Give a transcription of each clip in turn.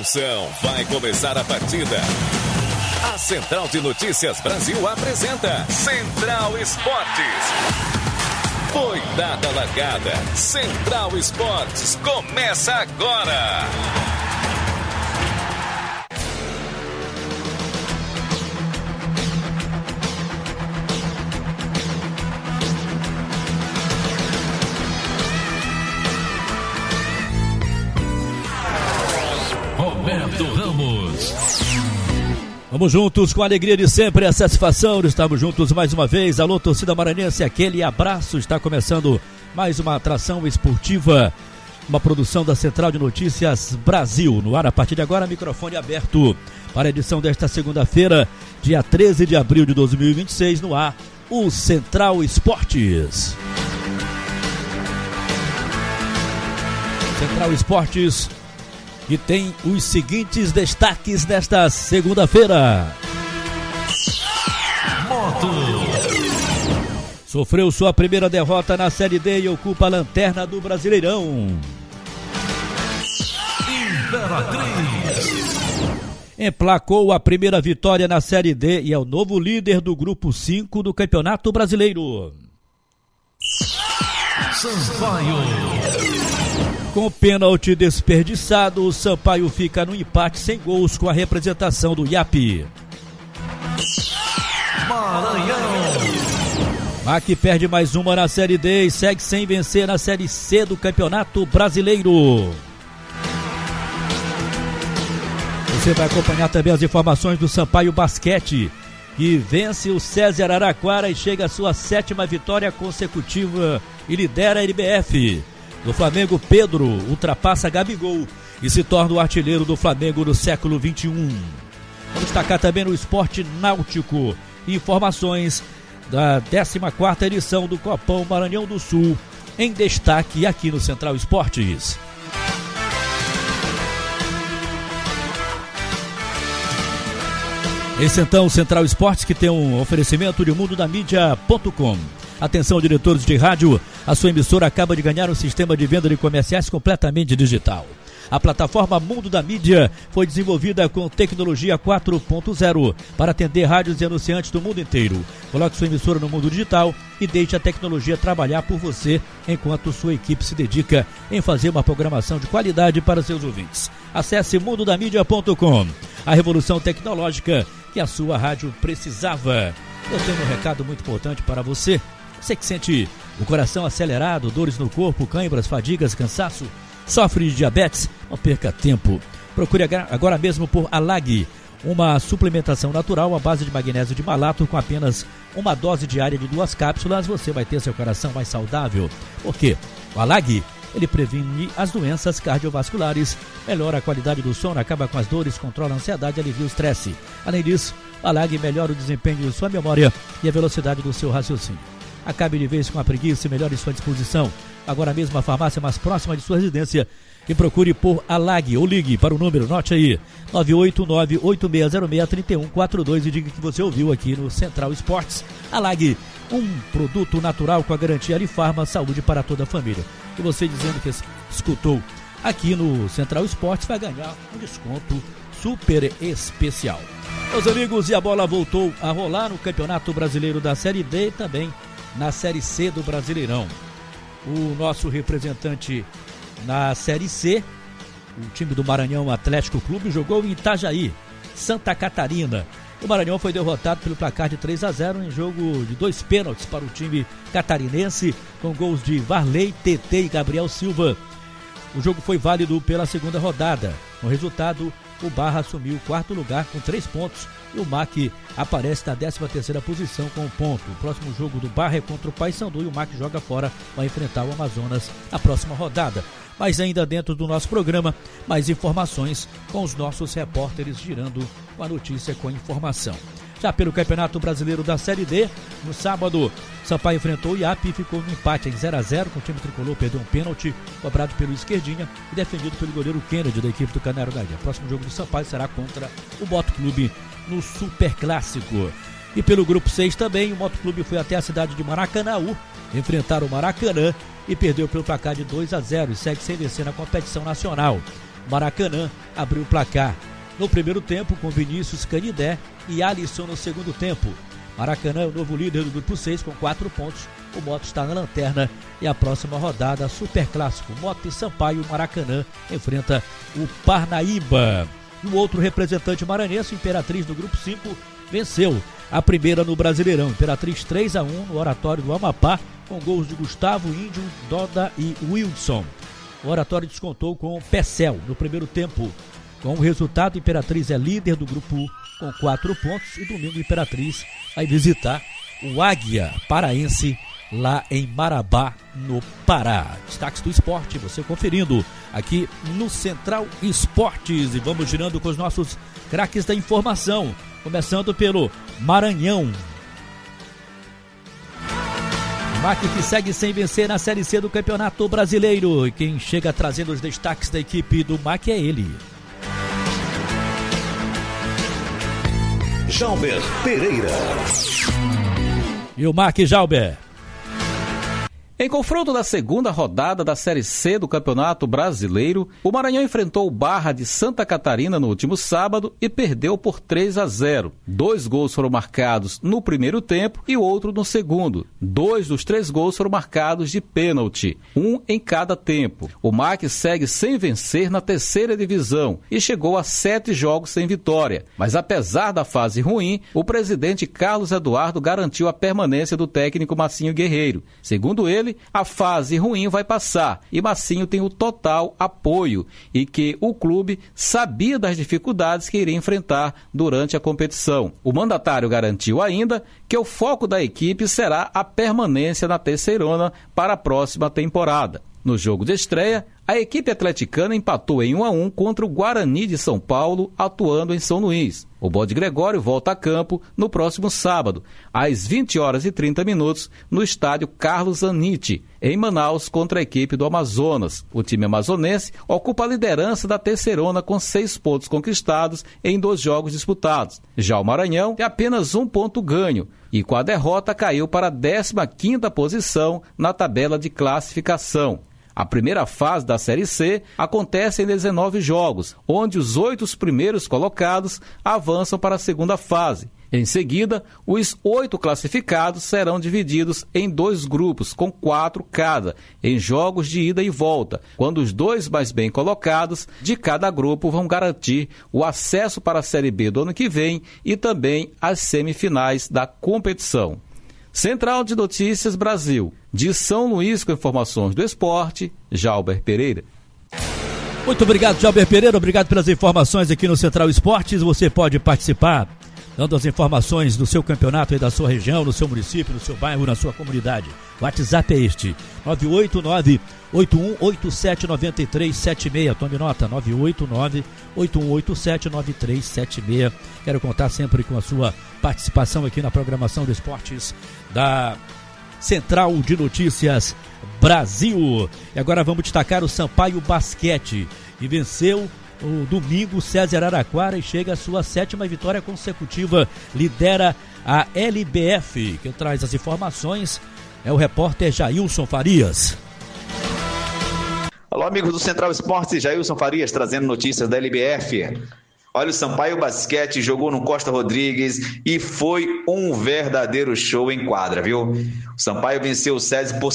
Atenção, vai começar a partida. A Central de Notícias Brasil apresenta Central Esportes. Foi dada a largada. Central Esportes começa agora. Roberto Ramos. Vamos juntos com a alegria de sempre, a satisfação de estarmos juntos mais uma vez. Alô, torcida maranhense, aquele abraço. Está começando mais uma atração esportiva, uma produção da Central de Notícias Brasil. No ar, a partir de agora, microfone aberto para a edição desta segunda-feira, dia 13 de abril de 2026, no ar, o Central Esportes. Central Esportes, que tem os seguintes destaques segunda-feira. Moto. Sofreu sua primeira derrota na Série D e ocupa a lanterna do Brasileirão. Imperatriz. Emplacou a primeira vitória na Série D e é o novo líder do Grupo 5 do Campeonato Brasileiro. Sampaio. Com pênalti desperdiçado, o Sampaio fica no empate sem gols com a representação do IAP. Maranhão. MAC perde mais uma na Série D e segue sem vencer na Série C do Campeonato Brasileiro. Você vai acompanhar também as informações do Sampaio Basquete, que vence o César Araraquara e chega à sua 7ª vitória consecutiva e lidera a LBF. Do Flamengo, Pedro ultrapassa Gabigol e se torna o artilheiro do Flamengo no século XXI. Vamos destacar também no esporte náutico informações da 14ª edição do Copão Maranhão do Sul, em destaque aqui no Central Esportes. Esse então, o Central Esportes, que tem um oferecimento de mundodamídia.com. Atenção, diretores de rádio, a sua emissora acaba de ganhar um sistema de venda de comerciais completamente digital. A plataforma Mundo da Mídia foi desenvolvida com tecnologia 4.0 para atender rádios e anunciantes do mundo inteiro. Coloque sua emissora no mundo digital e deixe a tecnologia trabalhar por você, enquanto sua equipe se dedica em fazer uma programação de qualidade para seus ouvintes. Acesse mundodamídia.com, a revolução tecnológica que a sua rádio precisava. Eu tenho um recado muito importante para você. Você que sente o coração acelerado, dores no corpo, câimbras, fadigas, cansaço, sofre de diabetes, não perca tempo. Procure agora mesmo por Alag, uma suplementação natural à base de magnésio de malato com apenas uma dose diária de 2 cápsulas. Você vai ter seu coração mais saudável. Por quê? O Alag, ele previne as doenças cardiovasculares, melhora a qualidade do sono, acaba com as dores, controla a ansiedade e alivia o estresse. Além disso, o Alag melhora o desempenho de sua memória e a velocidade do seu raciocínio. Acabe de vez com a preguiça e melhore sua disposição. Agora mesmo a farmácia mais próxima de sua residência e procure por Alag ou ligue para o número, note aí, 989-8606-3142 e diga que você ouviu aqui no Central Esportes. Alag, um produto natural com a garantia Alifarma, saúde para toda a família. E você dizendo que escutou aqui no Central Esportes vai ganhar um desconto super especial. Meus amigos, e a bola voltou a rolar no Campeonato Brasileiro da Série D e também na Série C do Brasileirão. O nosso representante na Série C, o time do Maranhão Atlético Clube, jogou em Itajaí, Santa Catarina. O Maranhão foi derrotado pelo placar de 3-0 em jogo de 2 pênaltis para o time catarinense, com gols de Varley, TT e Gabriel Silva. O jogo foi válido pela segunda rodada. No resultado, o Barra assumiu o 4º lugar com 3 pontos e o MAC aparece na 13ª posição com 1 ponto. O próximo jogo do Barra é contra o Paysandu e o MAC joga fora, vai enfrentar o Amazonas na próxima rodada. Mas ainda dentro do nosso programa, mais informações com os nossos repórteres girando com a notícia, com a informação. Já pelo Campeonato Brasileiro da Série D, no sábado, Sampaio enfrentou o IAP e ficou no empate em 0-0, com o time tricolor perdeu um pênalti cobrado pelo Esquerdinha e defendido pelo goleiro Kennedy da equipe do Canário da Ilha. O próximo jogo do Sampaio será contra o Moto Clube no Super Clássico. E pelo Grupo 6 também, o Moto Clube foi até a cidade de Maracanaú enfrentar o Maracanã e perdeu pelo placar de 2-0 e segue sem vencer na competição nacional. Maracanã abriu o placar. No primeiro tempo, com Vinícius, Canidé e Alisson no segundo tempo. Maracanã é o novo líder do grupo 6 com 4 pontos. O Moto está na lanterna e a próxima rodada, Super Clássico, Moto e Sampaio. Maracanã enfrenta o Parnaíba. E o outro representante maranhense, Imperatriz, no grupo 5, venceu a primeira no Brasileirão. Imperatriz 3-1 no Oratório do Amapá, com gols de Gustavo, Índio, Doda e Wilson. O Oratório descontou com o Pecel no primeiro tempo. Com o resultado, Imperatriz é líder do grupo com 4 pontos e domingo Imperatriz vai visitar o Águia Paraense lá em Marabá, no Pará. Destaques do esporte, você conferindo aqui no Central Esportes. E vamos girando com os nossos craques da informação, começando pelo Maranhão. O MAC que segue sem vencer na Série C do Campeonato Brasileiro. E quem chega trazendo os destaques da equipe do MAC é ele. Jalber Pereira. E o MAC, Jalber. Em confronto da segunda rodada da Série C do Campeonato Brasileiro, o Maranhão enfrentou o Barra de Santa Catarina no último sábado e perdeu por 3-0. 2 gols foram marcados no primeiro tempo e o outro no segundo. 2 dos 3 gols foram marcados de pênalti, 1 em cada tempo. O MAC segue sem vencer na terceira divisão e chegou a 7 jogos sem vitória. Mas apesar da fase ruim, o presidente Carlos Eduardo garantiu a permanência do técnico Massinho Guerreiro. Segundo ele, a fase ruim vai passar e Massinho tem o total apoio e que o clube sabia das dificuldades que iria enfrentar durante a competição. O mandatário garantiu ainda que o foco da equipe será a permanência na terceirona para a próxima temporada. No jogo de estreia, a equipe atleticana empatou em 1-1 contra o Guarani de São Paulo, atuando em São Luís. O Bode Gregório volta a campo no próximo sábado, às 20h30, no estádio Carlos Anite, em Manaus, contra a equipe do Amazonas. O time amazonense ocupa a liderança da terceirona com 6 pontos conquistados em 2 jogos disputados. Já o Maranhão tem apenas 1 ponto ganho e com a derrota caiu para a 15ª posição na tabela de classificação. A primeira fase da Série C acontece em 19 jogos, onde os 8 primeiros colocados avançam para a segunda fase. Em seguida, os 8 classificados serão divididos em 2 grupos, com 4 cada, em jogos de ida e volta, quando os 2 mais bem colocados de cada grupo vão garantir o acesso para a Série B do ano que vem e também as semifinais da competição. Central de Notícias Brasil, de São Luís, com informações do esporte, Jalber Pereira. Muito obrigado, Jalber Pereira, obrigado pelas informações aqui no Central Esportes. Você pode participar dando as informações do seu campeonato e da sua região, no seu município, no seu bairro, na sua comunidade. O WhatsApp é este, 989-8187-9376. Tome nota, 989-8187-9376. Quero contar sempre com a sua participação aqui na programação de esportes da Central de Notícias Brasil. E agora vamos destacar o Sampaio Basquete, que venceu o domingo César Araraquara e chega à sua 7ª vitória consecutiva, lidera a LBF. Quem traz as informações é o repórter Jailson Farias. Alô, amigos do Central Esportes, Jailson Farias trazendo notícias da LBF. Olha, o Sampaio Basquete jogou no Costa Rodrigues e foi um verdadeiro show em quadra, viu? O Sampaio venceu o SESI por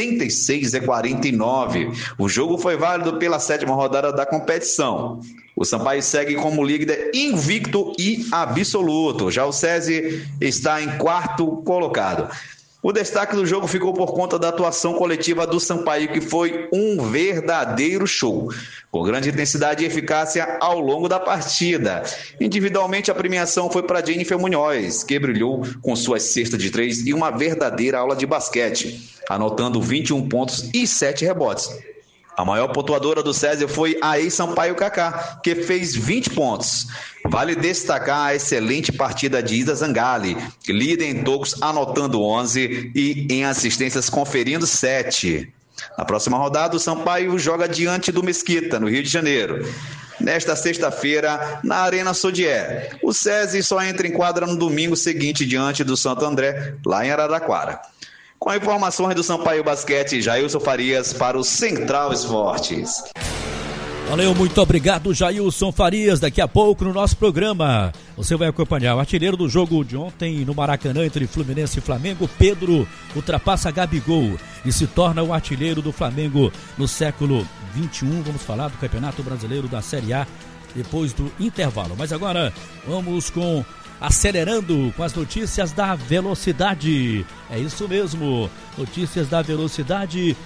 76-49. O jogo foi válido pela 7ª rodada da competição. O Sampaio segue como líder invicto e absoluto. Já o SESI está em 4º colocado. O destaque do jogo ficou por conta da atuação coletiva do Sampaio, que foi um verdadeiro show, com grande intensidade e eficácia ao longo da partida. Individualmente, a premiação foi para Jennifer Munhoz, que brilhou com suas cestas de 3 e uma verdadeira aula de basquete, anotando 21 pontos e 7 rebotes. A maior pontuadora do SESI foi a ex-Sampaio Kaká, que fez 20 pontos. Vale destacar a excelente partida de Isa Zangali, líder em tocos anotando 11 e em assistências conferindo 7. Na próxima rodada, o Sampaio joga diante do Mesquita, no Rio de Janeiro. Nesta sexta-feira, na Arena Sodier. O SESI só entra em quadra no domingo seguinte diante do Santo André, lá em Araraquara. Com informações do Sampaio Basquete, Jailson Farias para o Central Esportes. Valeu, muito obrigado, Jailson Farias. Daqui a pouco no nosso programa você vai acompanhar o artilheiro do jogo de ontem no Maracanã entre Fluminense e Flamengo. Pedro ultrapassa Gabigol e se torna o artilheiro do Flamengo no século XXI. Vamos falar do Campeonato Brasileiro da Série A depois do intervalo. Mas agora vamos acelerando com as notícias da velocidade. É isso mesmo, notícias da velocidade.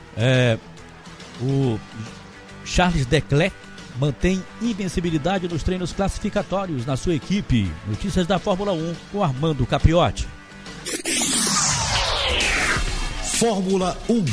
O Charles Leclerc mantém invencibilidade nos treinos classificatórios na sua equipe. Notícias da Fórmula 1 com Armando Capriotti. Fórmula 1.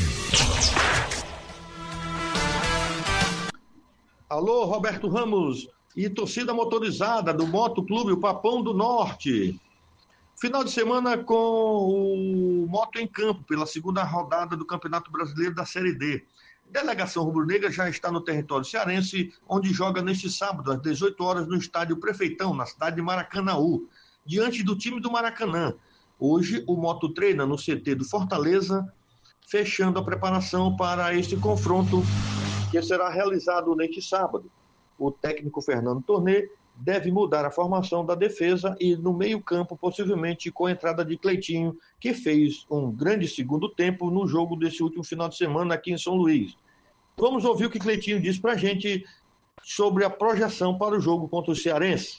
Alô, Roberto Ramos e torcida motorizada do Moto Clube, o Papão do Norte. Final de semana com o Moto em Campo, pela segunda rodada do Campeonato Brasileiro da Série D. Delegação rubro-negra já está no território cearense, onde joga neste sábado, às 18 horas, no estádio Prefeitão, na cidade de Maracanaú, diante do time do Maracanã. Hoje, o Moto treina no CT do Fortaleza, fechando a preparação para este confronto, que será realizado neste sábado. O técnico Fernando Tornê deve mudar a formação da defesa e no meio-campo, possivelmente com a entrada de Cleitinho, que fez um grande segundo tempo no jogo desse último final de semana aqui em São Luís. Vamos ouvir o que Cleitinho disse para a gente sobre a projeção para o jogo contra o Cearense.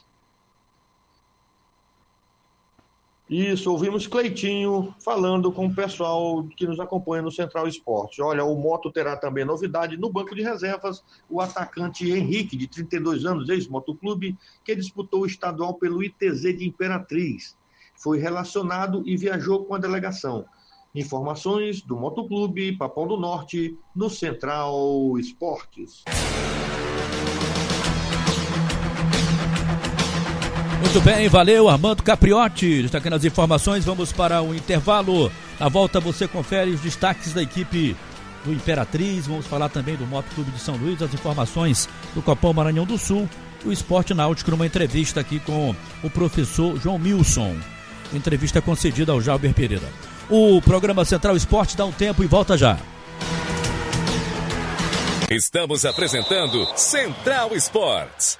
Isso, ouvimos Cleitinho falando com o pessoal que nos acompanha no Central Esportes. Olha, o Moto terá também novidade no banco de reservas, o atacante Henrique, de 32 anos, ex-motoclube, que disputou o estadual pelo ITZ de Imperatriz. Foi relacionado e viajou com a delegação. Informações do Motoclube Papão do Norte, no Central Esportes. Muito bem, valeu, Armando Capriotti. Destacando as informações, vamos para o intervalo. Na volta você confere os destaques da equipe do Imperatriz. Vamos falar também do Moto Clube de São Luís, as informações do Copom Maranhão do Sul e o Esporte Náutico, numa entrevista aqui com o professor João Milson. Entrevista concedida ao Jalber Pereira. O programa Central Esporte dá um tempo e volta já. Estamos apresentando Central Esportes.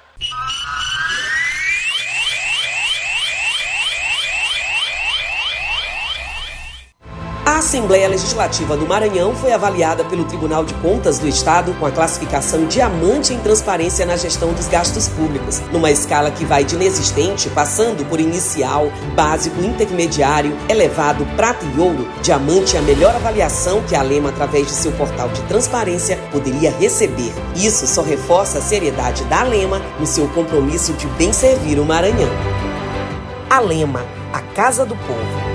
A Assembleia Legislativa do Maranhão foi avaliada pelo Tribunal de Contas do Estado com a classificação diamante em transparência na gestão dos gastos públicos, numa escala que vai de inexistente, passando por inicial, básico, intermediário, elevado, prata e ouro. Diamante é a melhor avaliação que a Alema, através de seu portal de transparência, poderia receber. Isso só reforça a seriedade da Alema no seu compromisso de bem servir o Maranhão. Alema, a Casa do Povo.